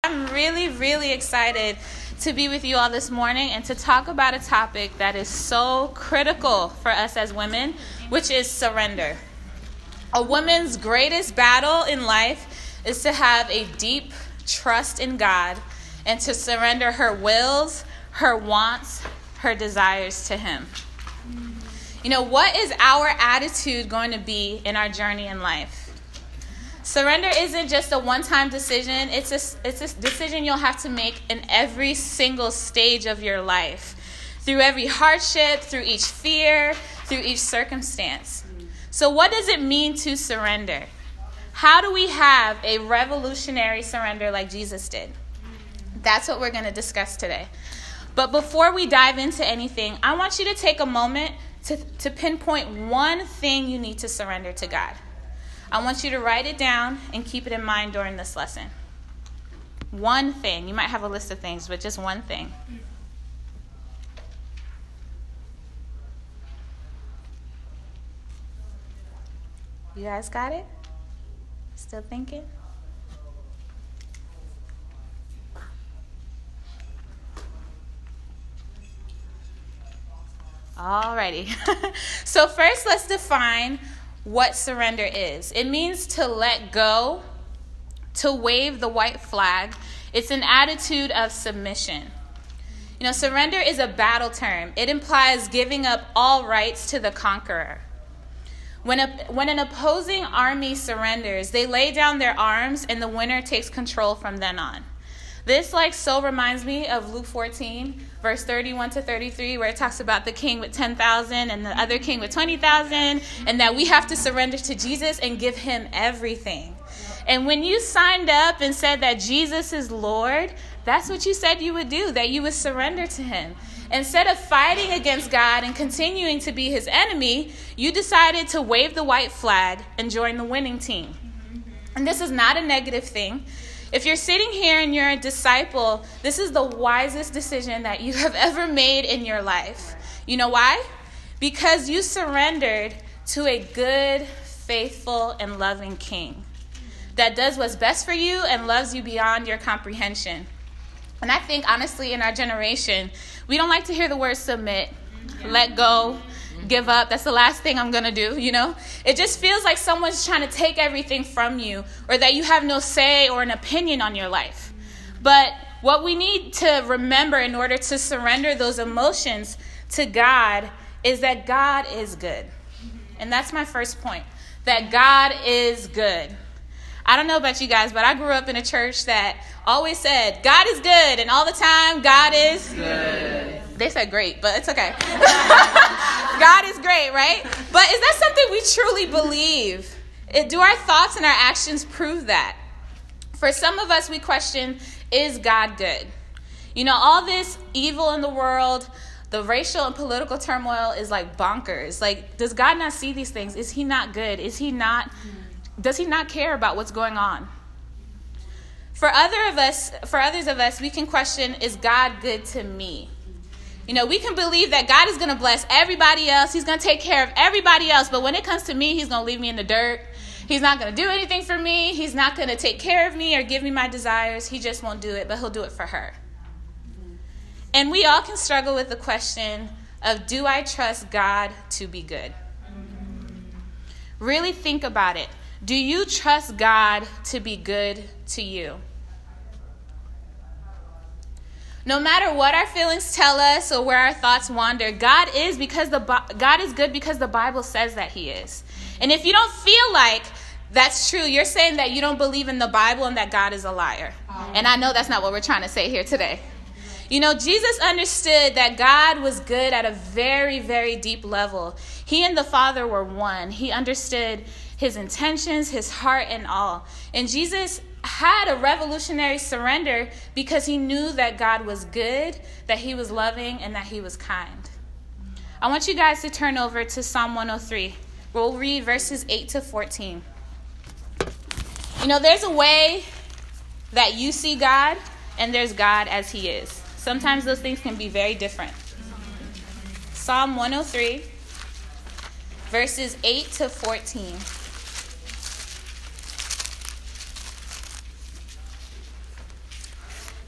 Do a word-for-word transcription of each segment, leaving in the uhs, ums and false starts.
I'm really, really excited to be with you all this morning and to talk about a topic that is so critical for us as women, which is surrender. A woman's greatest battle in life is to have a deep trust in God and to surrender her wills, her wants, her desires to Him. You know, what is our attitude going to be in our journey in life? Surrender isn't just a one-time decision. It's a, it's a decision you'll have to make in every single stage of your life, through every hardship, through each fear, through each circumstance. So what does it mean to surrender? How do we have a revolutionary surrender like Jesus did? That's what we're going to discuss today. But before we dive into anything, I want you to take a moment to, to pinpoint one thing you need to surrender to God. I want you to write it down and keep it in mind during this lesson. One thing. You might have a list of things, but just one thing. You guys got it? Still thinking? Alrighty. So first, let's define what surrender is. It means to let go, to wave the white flag. It's an attitude of submission. You know, surrender is a battle term. It implies giving up all rights to the conqueror. When a, when an opposing army surrenders, they lay down their arms and the winner takes control from then on. This like so reminds me of Luke fourteen, verse thirty-one to thirty-three, where it talks about the king with ten thousand and the other king with twenty thousand, and that we have to surrender to Jesus and give him everything. And when you signed up and said that Jesus is Lord, that's what you said you would do, that you would surrender to him. Instead of fighting against God and continuing to be his enemy, you decided to wave the white flag and join the winning team. And this is not a negative thing. If you're sitting here and you're a disciple, this is the wisest decision that you have ever made in your life. You know why? Because you surrendered to a good, faithful, and loving king that does what's best for you and loves you beyond your comprehension. And I think, honestly, in our generation, we don't like to hear the word submit, let go, give up. That's the last thing I'm going to do, you know? It just feels like someone's trying to take everything from you, or that you have no say or an opinion on your life. But what we need to remember in order to surrender those emotions to God is that God is good. And that's my first point, that God is good. I don't know about you guys, but I grew up in a church that always said, God is good, and all the time, God is good. They said great, but it's okay. God is great, right? But is that something we truly believe? It, do our thoughts and our actions prove that? For some of us, we question, is God good? You know, all this evil in the world, the racial and political turmoil is like bonkers. Like, does God not see these things? Is he not good? Is he not, does he not care about what's going on? For other of us, for others of us, we can question, is God good to me? You know, we can believe that God is going to bless everybody else. He's going to take care of everybody else. But when it comes to me, he's going to leave me in the dirt. He's not going to do anything for me. He's not going to take care of me or give me my desires. He just won't do it, but he'll do it for her. And we all can struggle with the question of, do I trust God to be good? Really think about it. Do you trust God to be good to you? No matter what our feelings tell us or where our thoughts wander, God is because the God is good because the Bible says that he is. And if you don't feel like that's true, you're saying that you don't believe in the Bible and that God is a liar. And I know that's not what we're trying to say here today. You know, Jesus understood that God was good at a very, very deep level. He and the Father were one. He understood his intentions, his heart, and all. And Jesus had a revolutionary surrender because he knew that God was good, that he was loving, and that he was kind. I want you guys to turn over to Psalm one oh three. We'll read verses eight to fourteen. You know, there's a way that you see God, and there's God as he is. Sometimes those things can be very different. Psalm one oh three, verses eight to fourteen.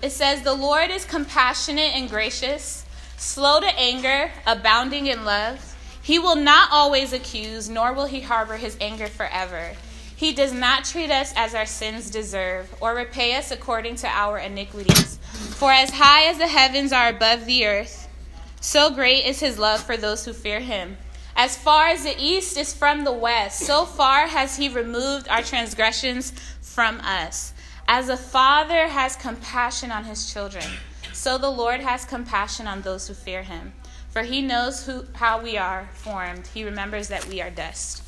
It says, "The Lord is compassionate and gracious, slow to anger, abounding in love. He will not always accuse, nor will he harbor his anger forever. He does not treat us as our sins deserve, or repay us according to our iniquities. For as high as the heavens are above the earth, so great is his love for those who fear him. As far as the east is from the west, so far has he removed our transgressions from us. As a father has compassion on his children, so the Lord has compassion on those who fear him. For he knows who, how we are formed. He remembers that we are dust."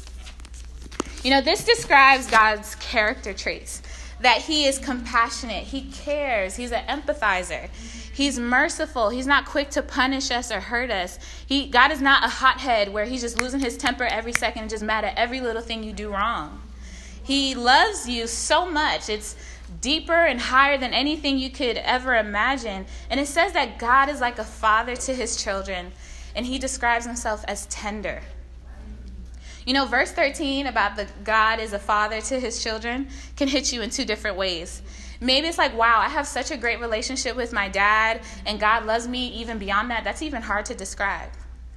You know, this describes God's character traits, that he is compassionate. He cares. He's an empathizer. He's merciful. He's not quick to punish us or hurt us. He, God is not a hothead where he's just losing his temper every second and just mad at every little thing you do wrong. He loves you so much. It's deeper and higher than anything you could ever imagine. And it says that God is like a father to his children, and he describes himself as tender. You know, verse thirteen about the God is a father to his children can hit you in two different ways. Maybe it's like, wow, I have such a great relationship with my dad, and God loves me even beyond that. That's even hard to describe.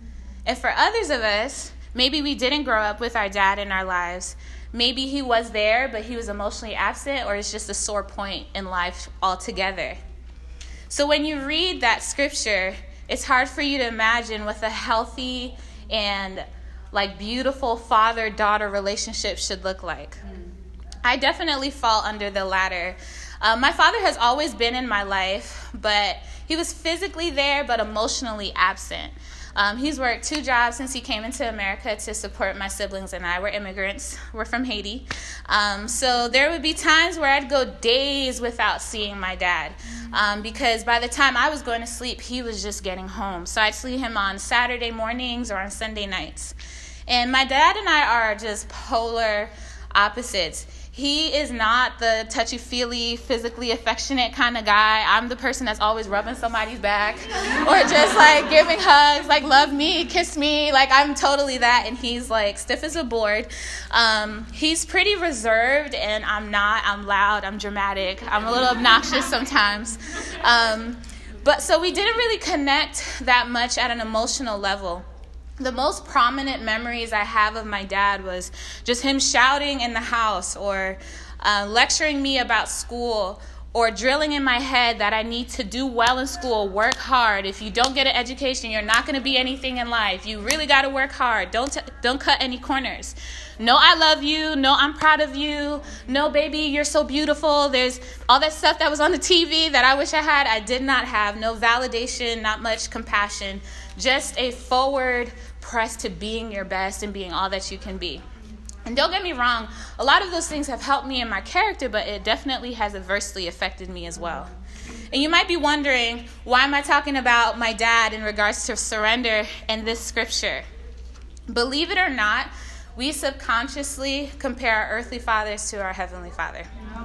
And for others of us, maybe we didn't grow up with our dad in our lives. Maybe he was there, but he was emotionally absent, or it's just a sore point in life altogether. So when you read that scripture, it's hard for you to imagine what a healthy and like beautiful father-daughter relationship should look like. I definitely fall under the latter. Uh, my father has always been in my life, but he was physically there, but emotionally absent. Um, he's worked two jobs since he came into America to support my siblings and I. We're immigrants. We're from Haiti. Um, so there would be times where I'd go days without seeing my dad um, because by the time I was going to sleep, he was just getting home. So I'd see him on Saturday mornings or on Sunday nights. And my dad and I are just polar opposites. He is not the touchy-feely, physically affectionate kind of guy. I'm the person that's always rubbing somebody's back or just like giving hugs, like love me, kiss me. Like I'm totally that. And he's like stiff as a board. Um, he's pretty reserved and I'm not. I'm loud. I'm dramatic. I'm a little obnoxious sometimes. Um, but so we didn't really connect that much at an emotional level. The most prominent memories I have of my dad was just him shouting in the house or uh, lecturing me about school or drilling in my head that I need to do well in school, work hard. If you don't get an education, you're not going to be anything in life. You really got to work hard. Don't t- don't cut any corners. No, I love you. No, I'm proud of you. No, baby, you're so beautiful. There's all that stuff that was on the T V that I wish I had. I did not have. No validation, not much compassion. Just a forward press to being your best and being all that you can be. And don't get me wrong, a lot of those things have helped me in my character, but it definitely has adversely affected me as well. And you might be wondering, why am I talking about my dad in regards to surrender in this scripture? Believe it or not, we subconsciously compare our earthly fathers to our heavenly Father.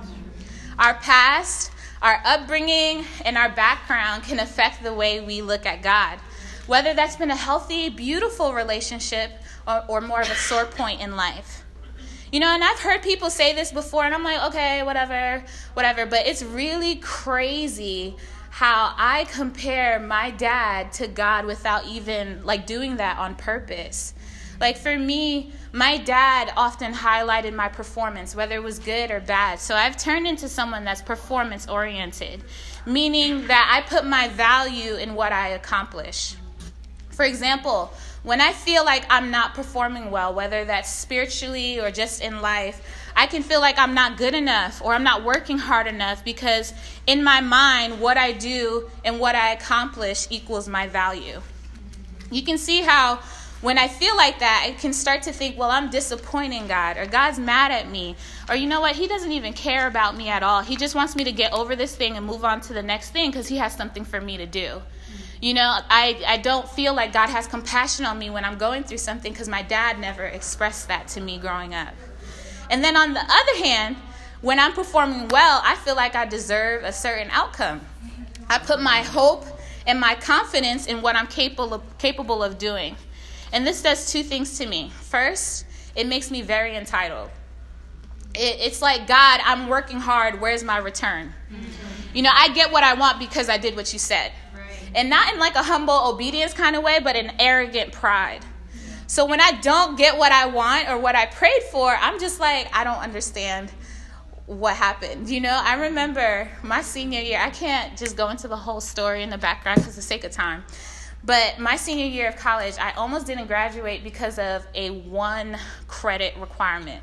Our past, our upbringing, and our background can affect the way we look at God. Whether that's been a healthy, beautiful relationship or, or more of a sore point in life. You know, and I've heard people say this before, and I'm like, okay, whatever, whatever. But it's really crazy how I compare my dad to God without even, like, doing that on purpose. Like, for me, my dad often highlighted my performance, whether it was good or bad. So I've turned into someone that's performance-oriented, meaning that I put my value in what I accomplish. For example, when I feel like I'm not performing well, whether that's spiritually or just in life, I can feel like I'm not good enough or I'm not working hard enough because in my mind, what I do and what I accomplish equals my value. You can see how when I feel like that, I can start to think, well, I'm disappointing God, or God's mad at me, or you know what, he doesn't even care about me at all. He just wants me to get over this thing and move on to the next thing because he has something for me to do. You know, I, I don't feel like God has compassion on me when I'm going through something because my dad never expressed that to me growing up. And then on the other hand, when I'm performing well, I feel like I deserve a certain outcome. I put my hope and my confidence in what I'm capable of, capable of doing. And this does two things to me. First, it makes me very entitled. It, it's like, God, I'm working hard. Where's my return? You know, I get what I want because I did what you said. And not in like a humble obedience kind of way, but an arrogant pride. So when I don't get what I want or what I prayed for, I'm just like, I don't understand what happened. You know, I remember my senior year. I can't just go into the whole story in the background for the sake of time. But my senior year of college, I almost didn't graduate because of a one credit requirement.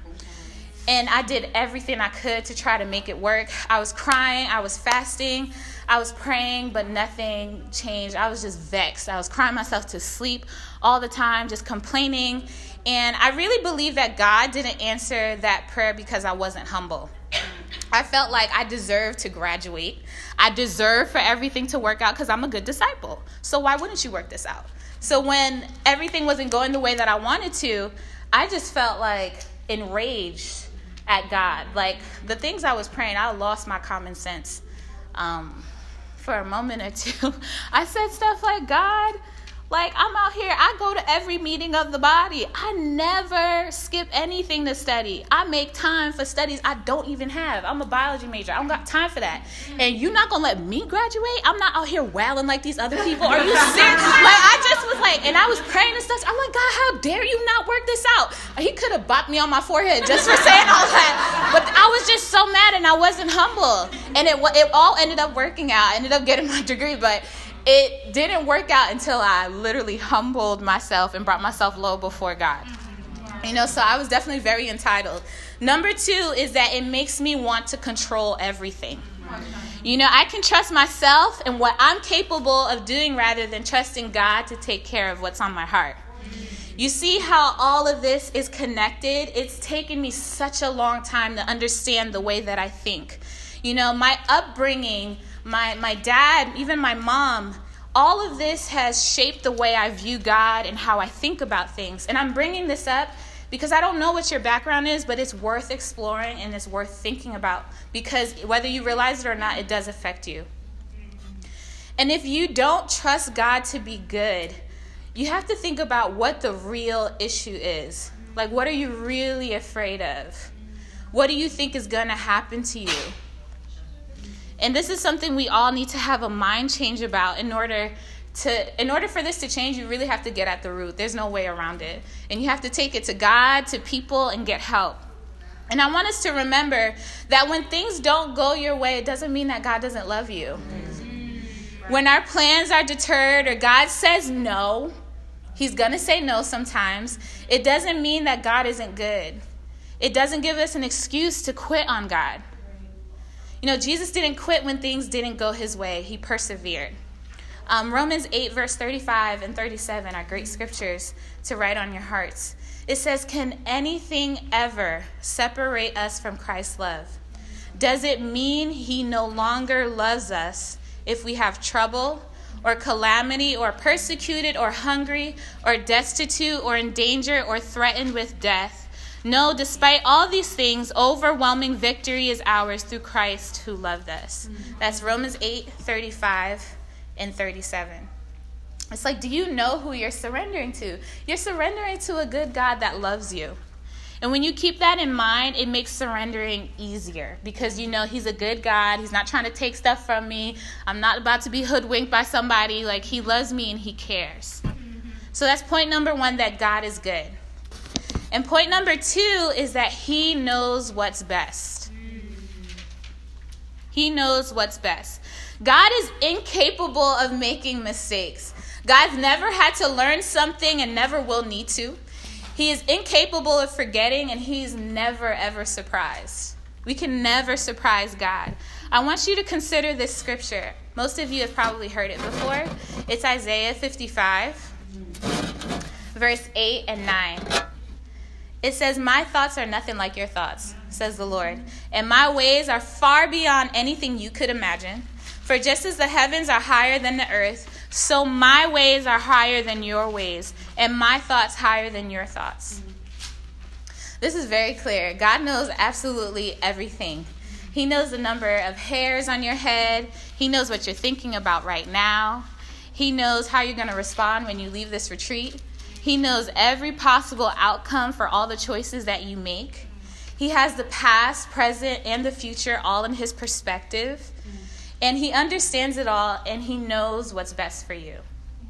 And I did everything I could to try to make it work. I was crying. I was fasting. I was praying, but nothing changed. I was just vexed. I was crying myself to sleep all the time, just complaining. And I really believe that God didn't answer that prayer because I wasn't humble. I felt like I deserved to graduate. I deserve for everything to work out because I'm a good disciple. So why wouldn't you work this out? So when everything wasn't going the way that I wanted to, I just felt like enraged at God. Like the things I was praying, I lost my common sense. Um, for a moment or two, I said stuff like, God, like I'm out here, I go to every meeting of the body. I never skip anything to study. I make time for studies I don't even have. I'm a biology major. I don't got time for that. And you're not going to let me graduate? I'm not out here wailing like these other people. Are you serious? Like I just was like, and I was praying and stuff. I'm like, God, how dare you not work this out? He could have bopped me on my forehead just for saying all that. But I was just so mad and I wasn't humble. And it it all ended up working out. I ended up getting my degree, but it didn't work out until I literally humbled myself and brought myself low before God. You know, so I was definitely very entitled. Number two is that it makes me want to control everything. You know, I can trust myself and what I'm capable of doing rather than trusting God to take care of what's on my heart. You see how all of this is connected? It's taken me such a long time to understand the way that I think. You know, my upbringing, my my dad, even my mom, all of this has shaped the way I view God and how I think about things. And I'm bringing this up because I don't know what your background is, but it's worth exploring and it's worth thinking about because whether you realize it or not, it does affect you. And if you don't trust God to be good, you have to think about what the real issue is. Like, what are you really afraid of? What do you think is going to happen to you? And this is something we all need to have a mind change about in order to, in order for this to change, you really have to get at the root. There's no way around it. And you have to take it to God, to people, and get help. And I want us to remember that when things don't go your way, it doesn't mean that God doesn't love you. When our plans are deterred or God says no, he's going to say no sometimes. It doesn't mean that God isn't good. It doesn't give us an excuse to quit on God. You know, Jesus didn't quit when things didn't go his way. He persevered. Um, Romans eight, verse thirty-five and thirty-seven are great scriptures to write on your hearts. It says, can anything ever separate us from Christ's love? Does it mean he no longer loves us if we have trouble or calamity or persecuted or hungry or destitute or in danger or threatened with death? No, despite all these things, overwhelming victory is ours through Christ who loved us. Mm-hmm. That's Romans eight, thirty-five and thirty-seven. It's like, do you know who you're surrendering to? You're surrendering to a good God that loves you. And when you keep that in mind, it makes surrendering easier because you know he's a good God. He's not trying to take stuff from me. I'm not about to be hoodwinked by somebody. Like, he loves me and he cares. Mm-hmm. So that's point number one, that God is good. And point number two is that he knows what's best. He knows what's best. God is incapable of making mistakes. God's never had to learn something and never will need to. He is incapable of forgetting, and he's never, ever surprised. We can never surprise God. I want you to consider this scripture. Most of you have probably heard it before. It's Isaiah fifty-five, verse eight and nine. It says, my thoughts are nothing like your thoughts, says the Lord, and my ways are far beyond anything you could imagine. For just as the heavens are higher than the earth, so my ways are higher than your ways, and my thoughts higher than your thoughts. This is very clear. God knows absolutely everything. He knows the number of hairs on your head. He knows what you're thinking about right now. He knows how you're going to respond when you leave this retreat. He knows every possible outcome for all the choices that you make. He has the past, present, and the future all in his perspective. And he understands it all, and he knows what's best for you.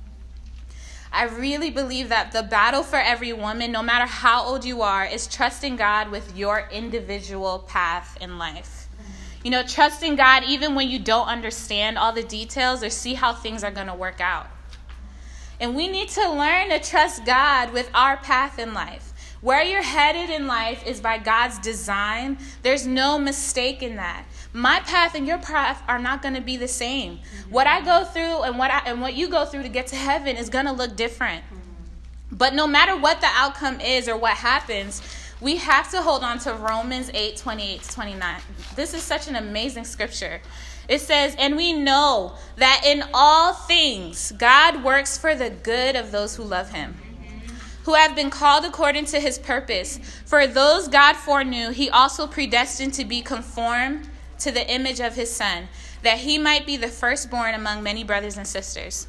I really believe that the battle for every woman, no matter how old you are, is trusting God with your individual path in life. You know, trusting God even when you don't understand all the details or see how things are going to work out. And we need to learn to trust God with our path in life. Where you're headed in life is by God's design. There's no mistake in that. My path and your path are not going to be the same. Mm-hmm. What I go through and what I, and what you go through to get to heaven is going to look different. Mm-hmm. But no matter what the outcome is or what happens, we have to hold on to Romans eight, twenty-eight to twenty-nine. This is such an amazing scripture. It says, and we know that in all things God works for the good of those who love him, who have been called according to his purpose. For those God foreknew, he also predestined to be conformed to the image of his Son, that he might be the firstborn among many brothers and sisters.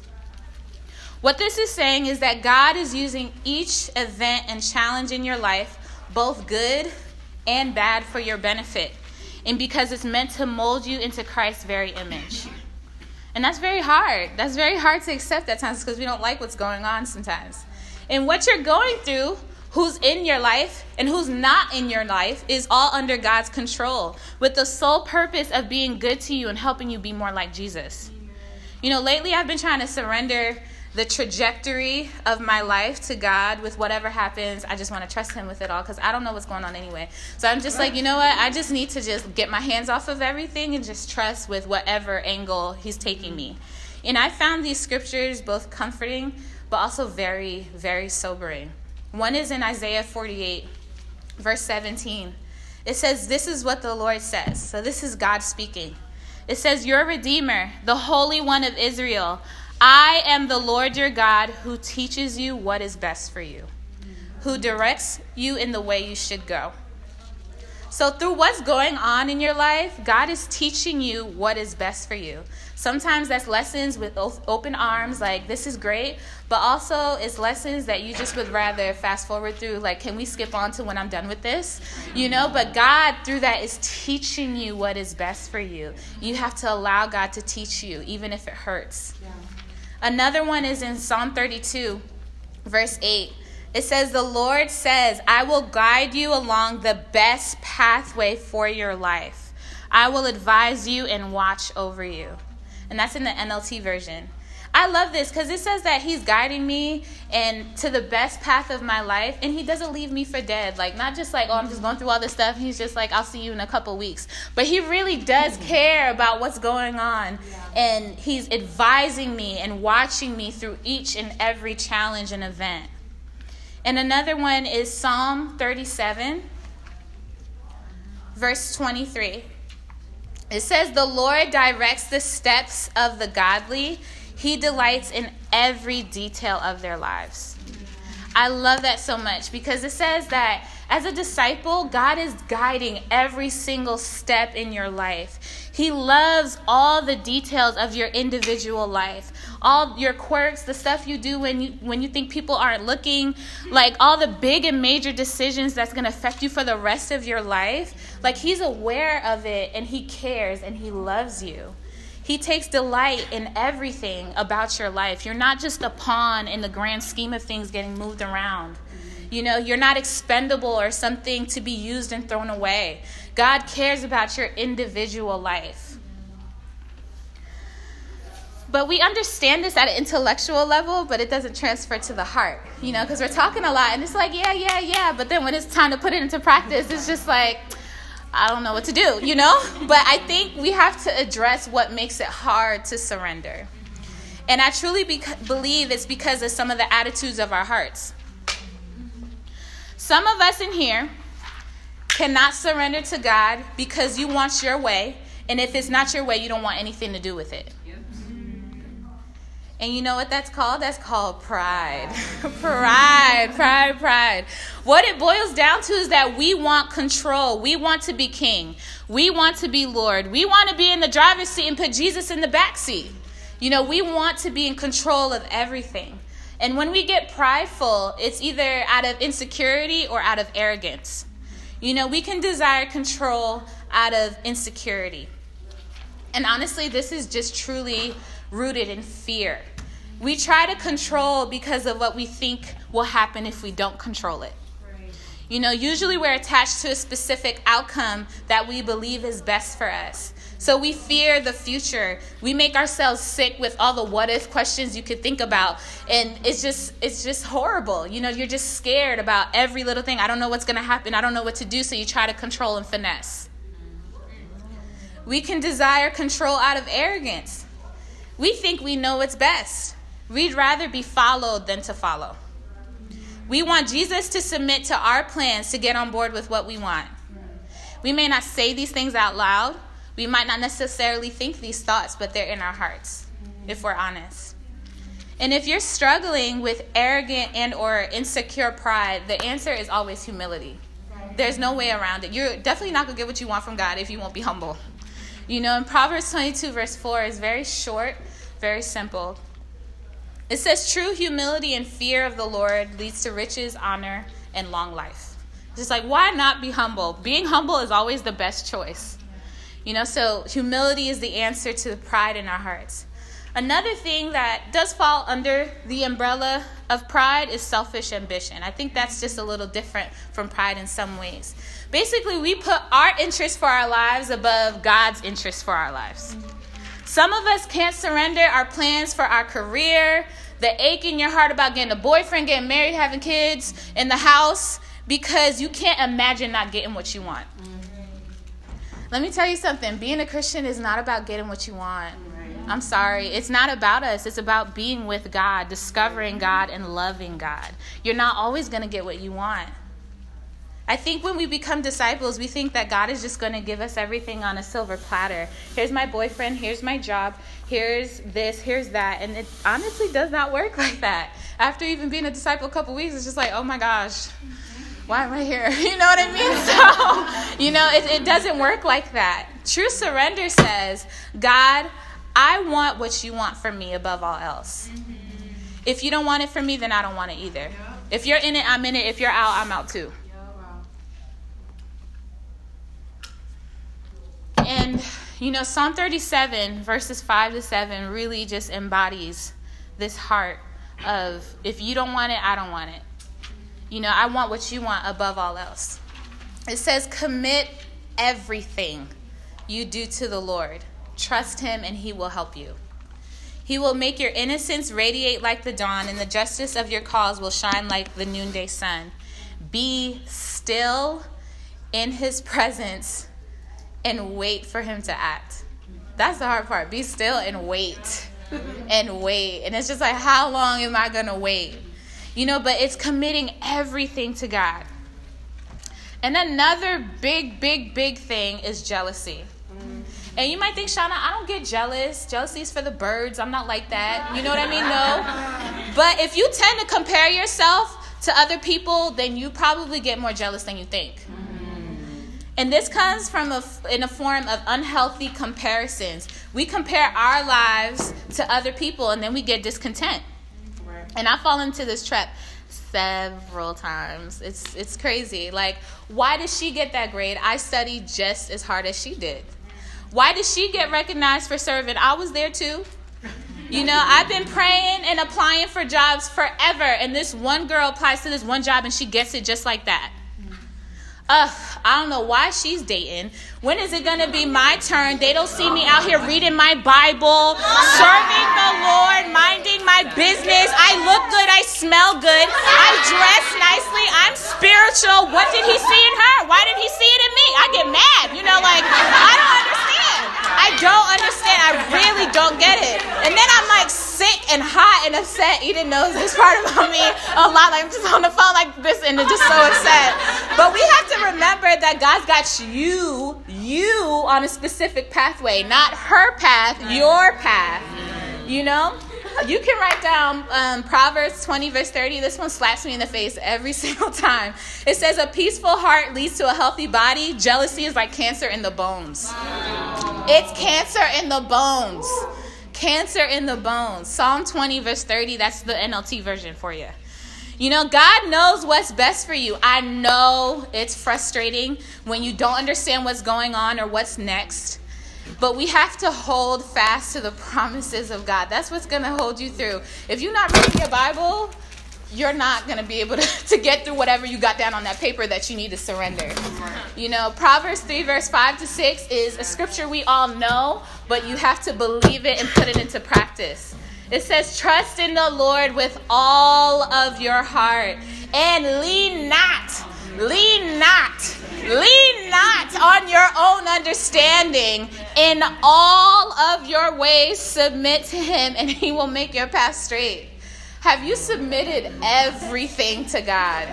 What this is saying is that God is using each event and challenge in your life, both good and bad, for your benefit, and because it's meant to mold you into Christ's very image. And that's very hard. That's very hard to accept at times because we don't like what's going on sometimes. And what you're going through, who's in your life and who's not in your life, is all under God's control, with the sole purpose of being good to you and helping you be more like Jesus. You know, lately I've been trying to surrender the trajectory of my life to God. With whatever happens, I just want to trust him with it all because I don't know what's going on anyway. So I'm just like, you know what? I just need to just get my hands off of everything and just trust with whatever angle he's taking me. And I found these scriptures both comforting but also very, very sobering. One is in Isaiah forty-eight, verse seventeen. It says, this is what the Lord says. So this is God speaking. It says, your Redeemer, the Holy One of Israel, I am the Lord your God who teaches you what is best for you, who directs you in the way you should go. So through what's going on in your life, God is teaching you what is best for you. Sometimes that's lessons with open arms, like this is great, but also it's lessons that you just would rather fast forward through, like can we skip on to when I'm done with this? You know, but God through that is teaching you what is best for you. You have to allow God to teach you, even if it hurts. Yeah. Another one is in Psalm thirty-two, verse eight. It says, the Lord says, I will guide you along the best pathway for your life. I will advise you and watch over you. And that's in the N L T version. I love this because it says that he's guiding me and to the best path of my life. And he doesn't leave me for dead. Like, not just like, oh, I'm just going through all this stuff. He's just like, I'll see you in a couple weeks. But he really does care about what's going on. And he's advising me and watching me through each and every challenge and event. And another one is Psalm thirty-seven, verse twenty-three. It says, the Lord directs the steps of the godly. He delights in every detail of their lives. I love that so much because it says that as a disciple, God is guiding every single step in your life. He loves all the details of your individual life, all your quirks, the stuff you do when you when you think people aren't looking, like all the big and major decisions that's going to affect you for the rest of your life. Like he's aware of it and he cares and he loves you. He takes delight in everything about your life. You're not just a pawn in the grand scheme of things getting moved around. You know, you're not expendable or something to be used and thrown away. God cares about your individual life. But we understand this at an intellectual level, but it doesn't transfer to the heart, you know, because we're talking a lot and it's like, yeah, yeah, yeah. But then when it's time to put it into practice, it's just like, I don't know what to do, you know? But I think we have to address what makes it hard to surrender. And I truly be- believe it's because of some of the attitudes of our hearts. Some of us in here cannot surrender to God because you want your way. And if it's not your way, you don't want anything to do with it. And you know what that's called? That's called pride. pride, pride, pride. What it boils down to is that we want control. We want to be king. We want to be Lord. We want to be in the driver's seat and put Jesus in the back seat. You know, we want to be in control of everything. And when we get prideful, it's either out of insecurity or out of arrogance. You know, we can desire control out of insecurity. And honestly, this is just truly rooted in fear. We try to control because of what we think will happen if we don't control it. You know, usually we're attached to a specific outcome that we believe is best for us. So we fear the future. We make ourselves sick with all the what if questions you could think about. And it's just it's just horrible. You know, you're just scared about every little thing. I don't know what's going to happen. I don't know what to do. So you try to control and finesse. We can desire control out of arrogance. We think we know what's best. We'd rather be followed than to follow. We want Jesus to submit to our plans to get on board with what we want. We may not say these things out loud. We might not necessarily think these thoughts, but they're in our hearts, if we're honest. And if you're struggling with arrogant and or insecure pride, the answer is always humility. There's no way around it. You're definitely not going to get what you want from God if you won't be humble. You know, in Proverbs twenty-two, verse four is very short, very simple. It says, true humility and fear of the Lord leads to riches, honor, and long life. Just like, why not be humble? Being humble is always the best choice. You know, so humility is the answer to the pride in our hearts. Another thing that does fall under the umbrella of pride is selfish ambition. I think that's just a little different from pride in some ways. Basically, we put our interests for our lives above God's interests for our lives. Some of us can't surrender our plans for our career, the ache in your heart about getting a boyfriend, getting married, having kids in the house, because you can't imagine not getting what you want. Let me tell you something. Being a Christian is not about getting what you want. I'm sorry. It's not about us. It's about being with God, discovering God, and loving God. You're not always going to get what you want. I think when we become disciples, we think that God is just going to give us everything on a silver platter. Here's my boyfriend. Here's my job. Here's this. Here's that. And it honestly does not work like that. After even being a disciple a couple weeks, it's just like, oh my gosh, why am I here? You know what I mean? So, you know, it, it doesn't work like that. True surrender says, God, I want what you want from me above all else. Mm-hmm. If you don't want it from me, then I don't want it either. Yep. If you're in it, I'm in it. If you're out, I'm out too. Yep. Wow. And, you know, Psalm thirty-seven, verses five to seven really just embodies this heart of, if you don't want it, I don't want it. You know, I want what you want above all else. It says, commit everything you do to the Lord. Trust him and he will help you. He will make your innocence radiate like the dawn, and the justice of your cause will shine like the noonday sun. Be still in his presence and wait for him to act. That's the hard part. Be still and wait. And wait. And it's just like, how long am I going to wait? You know, but it's committing everything to God. And another big, big, big thing is jealousy. And you might think, Shauna, I don't get jealous. Jealousy is for the birds. I'm not like that. You know what I mean? No. But if you tend to compare yourself to other people, then you probably get more jealous than you think. And this comes from a, in a form of unhealthy comparisons. We compare our lives to other people, and then we get discontent. And I fall into this trap several times. It's it's crazy. Like, why did she get that grade? I studied just as hard as she did. Why did she get recognized for serving? I was there too. You know, I've been praying and applying for jobs forever. And this one girl applies to this one job and she gets it just like that. Ugh, I don't know why she's dating. When is it going to be my turn? They don't see me out here reading my Bible, serving the Lord, minding my business. I look good. I smell good. I dress nicely. I'm spiritual. What did he see in her? Why did he see it in me? I get mad. You know, like, I don't understand. I don't understand. I really don't get it. And then I'm like sick and hot and upset. You didn't know this part about me a lot. Like, I'm just on the phone like this and just so upset. But we have to remember that God's got you, you on a specific pathway, not her path, your path. You know, you can write down um, Proverbs twenty, verse thirty. This one slaps me in the face every single time. It says, a peaceful heart leads to a healthy body. Jealousy is like cancer in the bones. It's cancer in the bones. Cancer in the bones. Psalm twenty, verse thirty. That's the N L T version for you. You know, God knows what's best for you. I know it's frustrating when you don't understand what's going on or what's next. But we have to hold fast to the promises of God. That's what's going to hold you through. If you're not reading your Bible, you're not going to be able to, to get through whatever you got down on that paper that you need to surrender. You know, Proverbs three, verse five to six is a scripture we all know, but you have to believe it and put it into practice. It says, trust in the Lord with all of your heart and lean not, lean not, lean not on your own understanding. In all of your ways, submit to him and he will make your path straight. Have you submitted everything to God?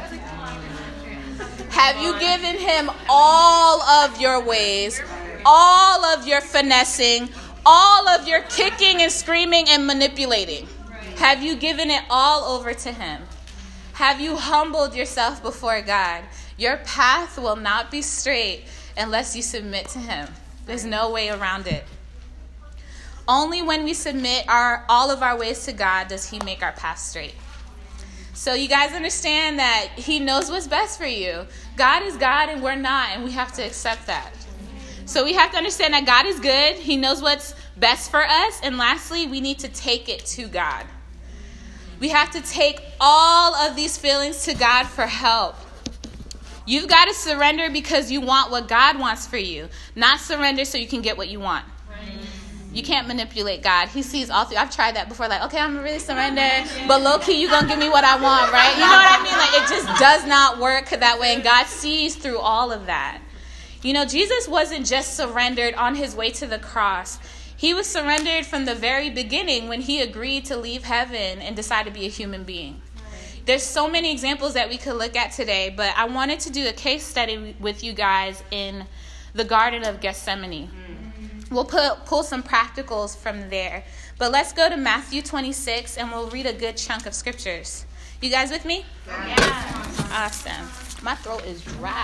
Have you given him all of your ways, all of your finessing, all of your kicking and screaming and manipulating? Have you given it all over to him? Have you humbled yourself before God? Your path will not be straight unless you submit to him. There's no way around it. Only when we submit our all of our ways to God does he make our path straight. So you guys understand that he knows what's best for you. God is God and we're not, and we have to accept that. So we have to understand that God is good. He knows what's best for us. And lastly, we need to take it to God. We have to take all of these feelings to God for help. You've got to surrender because you want what God wants for you, not surrender so you can get what you want. You can't manipulate God. He sees all through. I've tried that before. Like, okay, I'm going to really surrender. But low-key, you're going to give me what I want, right? You know what I mean? Like, it just does not work that way. And God sees through all of that. You know, Jesus wasn't just surrendered on his way to the cross. He was surrendered from the very beginning when he agreed to leave heaven and decide to be a human being. There's so many examples that we could look at today. But I wanted to do a case study with you guys in the Garden of Gethsemane. We'll put, pull some practicals from there. But let's go to Matthew twenty-six, and we'll read a good chunk of scriptures. You guys with me? Yeah. Awesome. My throat is dry.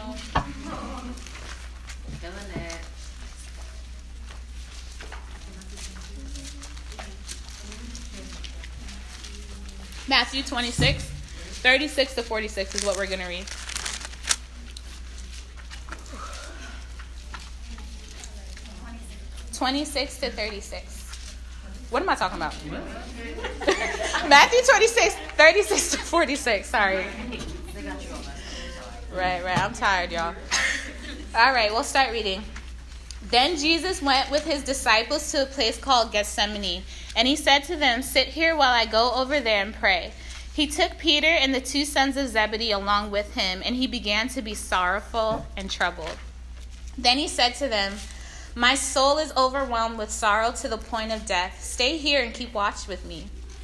Matthew twenty-six, thirty-six to forty-six is what we're going to read. twenty-six to thirty-six. What am I talking about? Matthew twenty-six, thirty-six to forty-six. Sorry. Right, right. I'm tired, y'all. All right, we'll start reading. Then Jesus went with his disciples to a place called Gethsemane, and he said to them, sit here while I go over there and pray. He took Peter and the two sons of Zebedee along with him, and he began to be sorrowful and troubled. Then he said to them, my soul is overwhelmed with sorrow to the point of death. Stay here and keep watch with me.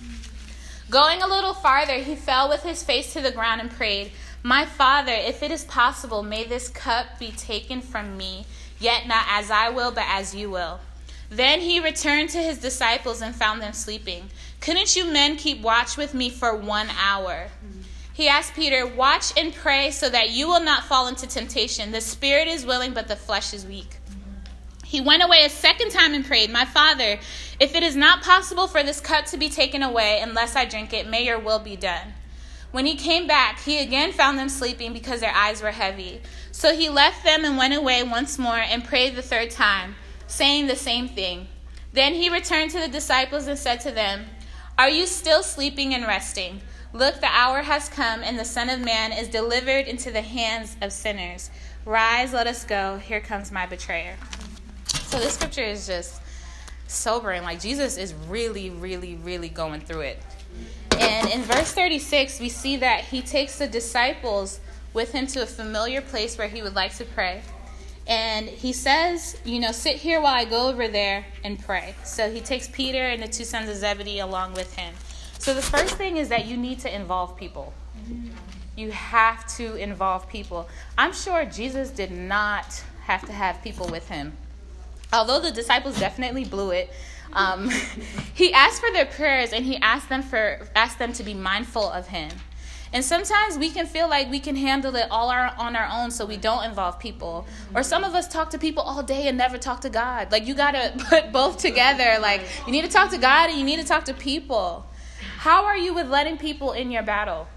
Going a little farther, he fell with his face to the ground and prayed, my Father, if it is possible, may this cup be taken from me, yet not as I will, but as you will. Then he returned to his disciples and found them sleeping. Couldn't you men keep watch with me for one hour? He asked Peter, watch and pray so that you will not fall into temptation. The spirit is willing, but the flesh is weak. He went away a second time and prayed, my Father, if it is not possible for this cup to be taken away unless I drink it, may your will be done. When he came back, he again found them sleeping because their eyes were heavy. So he left them and went away once more and prayed the third time, saying the same thing. Then he returned to the disciples and said to them, are you still sleeping and resting? Look, the hour has come and the Son of Man is delivered into the hands of sinners. Rise, let us go. Here comes my betrayer. So this scripture is just sobering. Like, Jesus is really, really, really going through it. And in verse thirty-six, we see that he takes the disciples with him to a familiar place where he would like to pray. And he says, you know, sit here while I go over there and pray. So he takes Peter and the two sons of Zebedee along with him. So the first thing is that you need to involve people. You have to involve people. I'm sure Jesus did not have to have people with him. Although the disciples definitely blew it, um, he asked for their prayers and he asked them for asked them to be mindful of him. And sometimes we can feel like we can handle it all our, on our own, so we don't involve people. Or some of us talk to people all day and never talk to God. Like, you got to put both together. Like, you need to talk to God and you need to talk to people. How are you with letting people in your battle?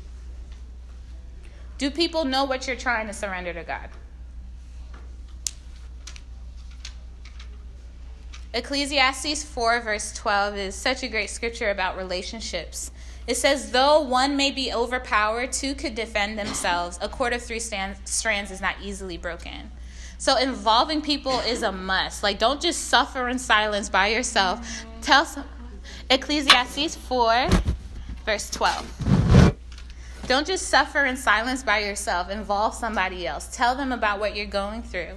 Do people know what you're trying to surrender to God? Ecclesiastes four verse twelve is such a great scripture about relationships. It says, though one may be overpowered, two could defend themselves. A cord of three stand- strands is not easily broken. So involving people is a must. Like, don't just suffer in silence by yourself. Tell some, Ecclesiastes four verse twelve. Don't just suffer in silence by yourself. Involve somebody else. Tell them about what you're going through.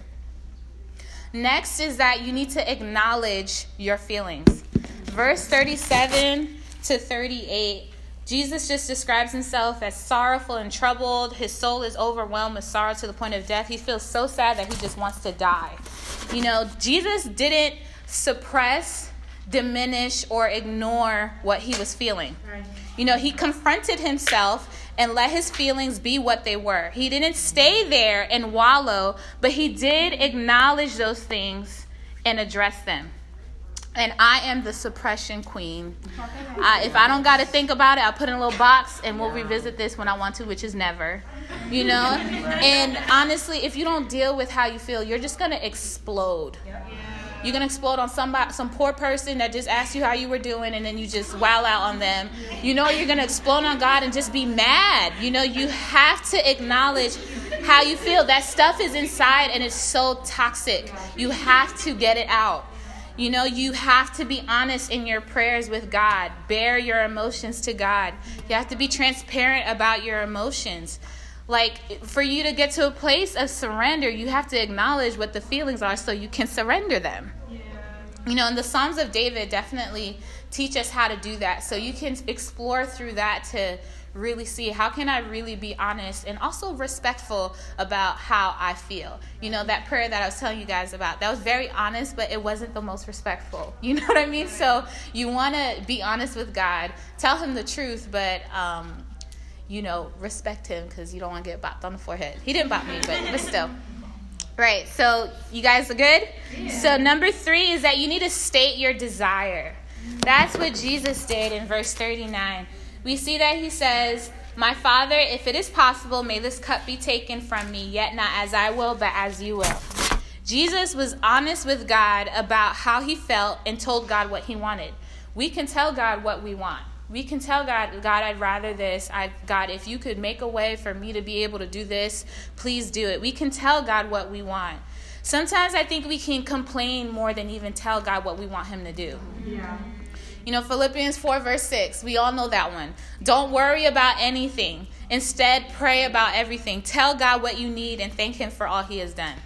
Next is that you need to acknowledge your feelings. Verse thirty-seven to thirty-eight, Jesus just describes himself as sorrowful and troubled. His soul is overwhelmed with sorrow to the point of death. He feels so sad that he just wants to die. You know, Jesus didn't suppress, diminish, or ignore what he was feeling. You know, he confronted himself and let his feelings be what they were. He didn't stay there and wallow, but he did acknowledge those things and address them. And I am the suppression queen. Uh, if I don't got to think about it, I'll put it in a little box and we'll revisit this when I want to, which is never. You know? And honestly, if you don't deal with how you feel, you're just going to explode. You're going to explode on somebody, some poor person that just asked you how you were doing, and then you just wow out on them. You know, you're going to explode on God and just be mad. You know, you have to acknowledge how you feel. That stuff is inside and it's so toxic. You have to get it out. You know, you have to be honest in your prayers with God. Bear your emotions to God. You have to be transparent about your emotions. Like, for you to get to a place of surrender, you have to acknowledge what the feelings are so you can surrender them. Yeah. You know, and the Psalms of David definitely teach us how to do that. So you can explore through that to really see, how can I really be honest and also respectful about how I feel. You know, that prayer that I was telling you guys about, that was very honest, but it wasn't the most respectful. You know what I mean? So you want to be honest with God, tell him the truth, but, um, you know, respect him, because you don't want to get bopped on the forehead. He didn't bop me, but, but still. Right, so you guys are good? Yeah. So number three is that you need to state your desire. That's what Jesus did in verse thirty-nine. We see that he says, my Father, if it is possible, may this cup be taken from me, yet not as I will, but as you will. Jesus was honest with God about how he felt and told God what he wanted. We can tell God what we want. We can tell God, God, I'd rather this. I, God, if you could make a way for me to be able to do this, please do it. We can tell God what we want. Sometimes I think we can complain more than even tell God what we want him to do. Yeah. You know, Philippians four verse six, we all know that one. Don't worry about anything. Instead, pray about everything. Tell God what you need and thank him for all he has done.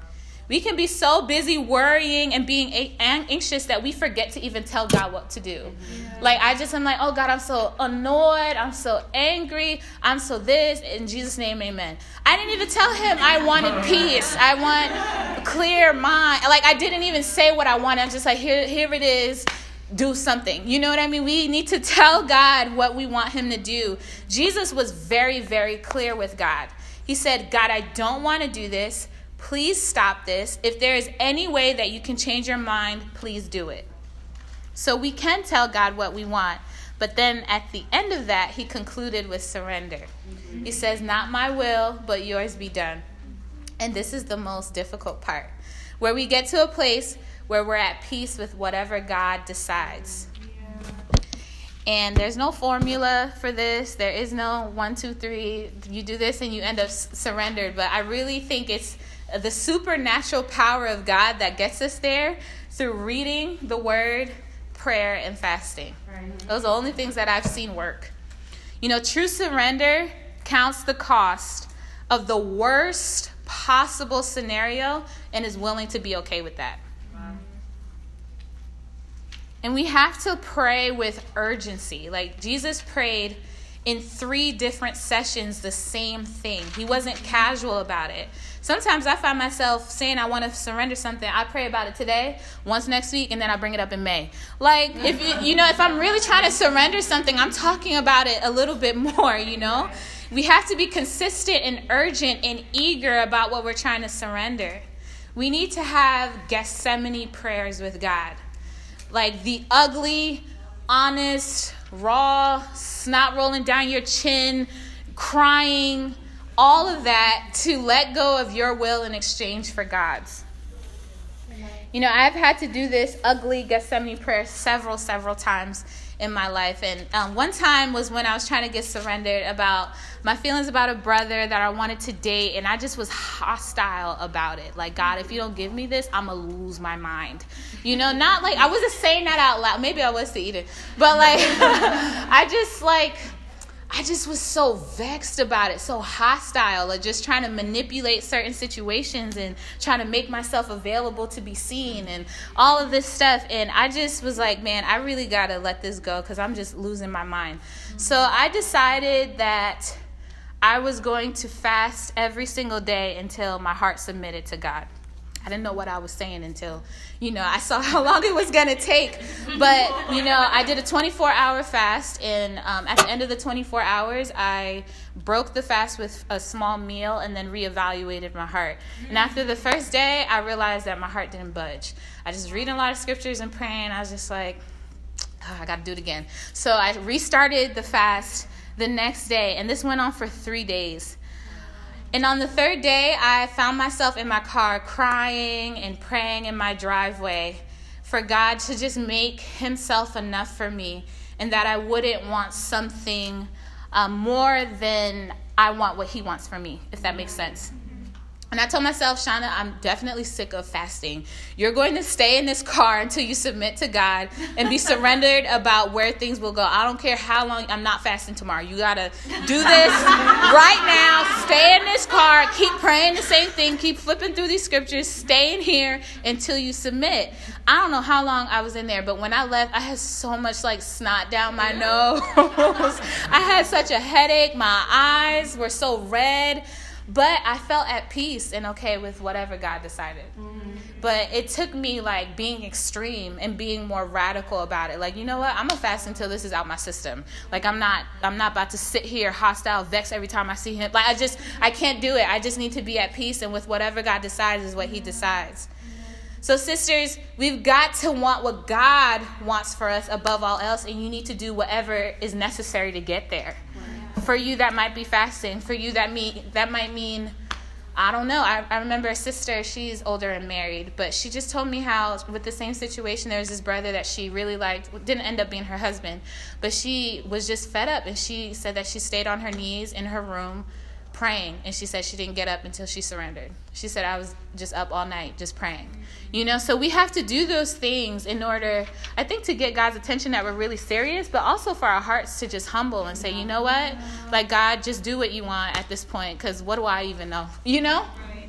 We can be so busy worrying and being anxious that we forget to even tell God what to do. Yeah. Like, I just am like, oh God, I'm so annoyed. I'm so angry. I'm so this. In Jesus' name, amen. I didn't even tell him I wanted peace. I want a clear mind. Like, I didn't even say what I wanted. I'm just like, here, here it is. Do something. You know what I mean? We need to tell God what we want him to do. Jesus was very, very clear with God. He said, God, I don't want to do this. Please stop this. If there is any way that you can change your mind, please do it. So we can tell God what we want. But then at the end of that, he concluded with surrender. Mm-hmm. He says, not my will, but yours be done. And this is the most difficult part, where we get to a place where we're at peace with whatever God decides. Yeah. And there's no formula for this. There is no one, two, three. You do this and you end up s- surrendered. But I really think it's the supernatural power of God that gets us there through reading the word, prayer, and fasting. Right. Those are the only things that I've seen work. You know, true surrender counts the cost of the worst possible scenario and is willing to be okay with that. And we have to pray with urgency. Like, Jesus prayed in three different sessions the same thing. He wasn't casual about it. Sometimes I find myself saying I want to surrender something. I pray about it today, once next week, and then I bring it up in May. Like, if you, you know, if I'm really trying to surrender something, I'm talking about it a little bit more, you know. We have to be consistent and urgent and eager about what we're trying to surrender. We need to have Gethsemane prayers with God. Like the ugly, honest, raw, snot rolling down your chin, crying, all of that to let go of your will in exchange for God's. You know, I've had to do this ugly Gethsemane prayer several, several times in my life. And um, one time was when I was trying to get surrendered about my feelings about a brother that I wanted to date. And I just was hostile about it. Like, God, if you don't give me this, I'm going to lose my mind. You know, not like I wasn't saying that out loud. Maybe I was to eat it. But like, I just like... I just was so vexed about it, so hostile, like just trying to manipulate certain situations and trying to make myself available to be seen and all of this stuff. And I just was like, man, I really got to let this go because I'm just losing my mind. Mm-hmm. So I decided that I was going to fast every single day until my heart submitted to God. I didn't know what I was saying until, you know, I saw how long it was going to take. But, you know, I did a twenty-four hour fast. And um, at the end of the twenty-four hours, I broke the fast with a small meal and then reevaluated my heart. And after the first day, I realized that my heart didn't budge. I just reading a lot of scriptures and praying. I was just like, oh, I got to do it again. So I restarted the fast the next day. And this went on for three days. And on the third day, I found myself in my car crying and praying in my driveway for God to just make himself enough for me and that I wouldn't want something um, more than I want what he wants for me, if that makes sense. And I told myself, Shauna, I'm definitely sick of fasting. You're going to stay in this car until you submit to God and be surrendered about where things will go. I don't care how long. I'm not fasting tomorrow. You got to do this right now. Stay in this car. Keep praying the same thing. Keep flipping through these scriptures. Stay in here until you submit. I don't know how long I was in there, but when I left, I had so much like snot down my nose. I had such a headache. My eyes were so red. But I felt at peace and okay with whatever God decided. Mm-hmm. But it took me like being extreme and being more radical about it. Like, you know what? I'm gonna fast until this is out my system. Like, I'm not I'm not about to sit here hostile, vexed every time I see him. Like, I just I can't do it. I just need to be at peace, and with whatever God decides is what he decides. So sisters, we've got to want what God wants for us above all else, and you need to do whatever is necessary to get there. For you, that might be fasting. For you, that mean that might mean, I don't know. I, I remember a sister, she's older and married, but she just told me how with the same situation, there was this brother that she really liked, didn't end up being her husband, but she was just fed up. And she said that she stayed on her knees in her room praying. And she said she didn't get up until she surrendered. She said, I was just up all night just praying. You know, so we have to do those things in order, I think, to get God's attention that we're really serious, but also for our hearts to just humble and say, you know what? Like, God, just do what you want at this point, because what do I even know? You know?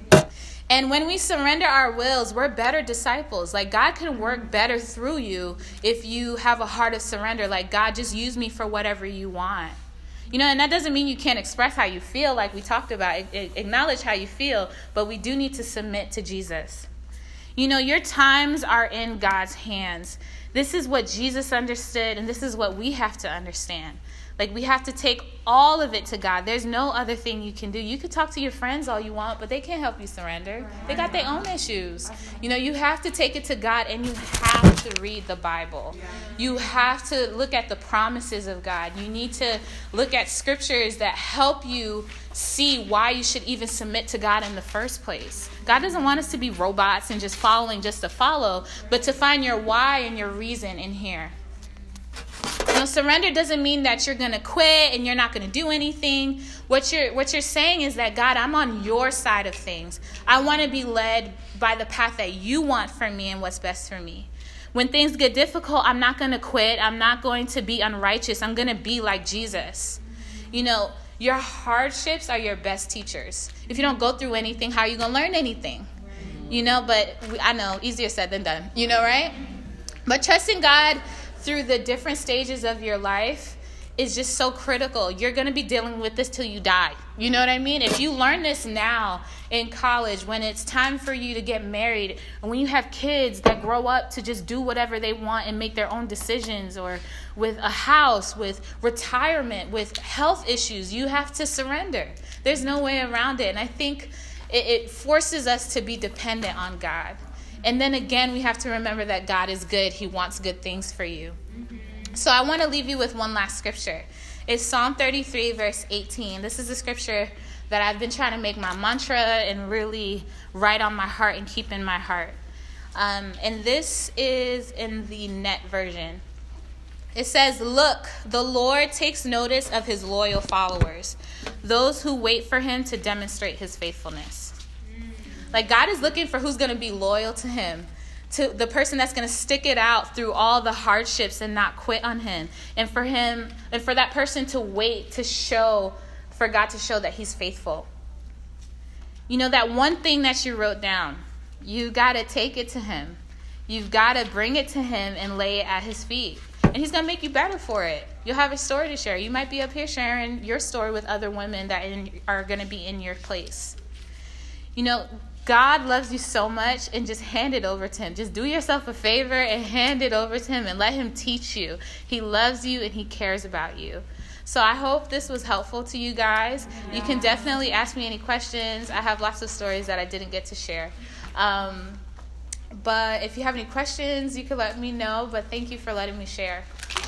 And when we surrender our wills, we're better disciples. Like, God can work better through you if you have a heart of surrender. Like, God, just use me for whatever you want. You know, and that doesn't mean you can't express how you feel like we talked about. Acknowledge how you feel, but we do need to submit to Jesus. You know, your times are in God's hands. This is what Jesus understood, and this is what we have to understand. Like, we have to take all of it to God. There's no other thing you can do. You could talk to your friends all you want, but they can't help you surrender. They got their own issues. You know, you have to take it to God, and you have to read the Bible. You have to look at the promises of God. You need to look at scriptures that help you see why you should even submit to God in the first place. God doesn't want us to be robots and just following just to follow, but to find your why and your reason in here. You know, surrender doesn't mean that you're going to quit and you're not going to do anything. What you're what you're saying is that, God, I'm on your side of things. I want to be led by the path that you want for me and what's best for me. When things get difficult, I'm not going to quit. I'm not going to be unrighteous. I'm going to be like Jesus. You know, your hardships are your best teachers. If you don't go through anything, how are you going to learn anything? You know, but I know, easier said than done. You know, right? But trusting God through the different stages of your life is just so critical. You're going to be dealing with this till you die. You know what I mean? If you learn this now in college, when it's time for you to get married, and when you have kids that grow up to just do whatever they want and make their own decisions, or with a house, with retirement, with health issues, you have to surrender. There's no way around it. And I think it, it forces us to be dependent on God. And then again, we have to remember that God is good. He wants good things for you. So I want to leave you with one last scripture. It's Psalm thirty-three, verse eighteen. This is a scripture that I've been trying to make my mantra and really write on my heart and keep in my heart. Um, and this is in the Net version. It says, "Look, the Lord takes notice of his loyal followers, those who wait for him to demonstrate his faithfulness." Like, God is looking for who's going to be loyal to him, to the person that's going to stick it out through all the hardships and not quit on him. And for him, and for that person to wait to show, for God to show that he's faithful. You know, that one thing that you wrote down, you got to take it to him. You've got to bring it to him and lay it at his feet. And he's going to make you better for it. You'll have a story to share. You might be up here sharing your story with other women that in, are going to be in your place. You know, God loves you so much, and just hand it over to him. Just do yourself a favor and hand it over to him and let him teach you. He loves you and he cares about you. So I hope this was helpful to you guys. You can definitely ask me any questions. I have lots of stories that I didn't get to share. Um, but if you have any questions, you can let me know. But thank you for letting me share.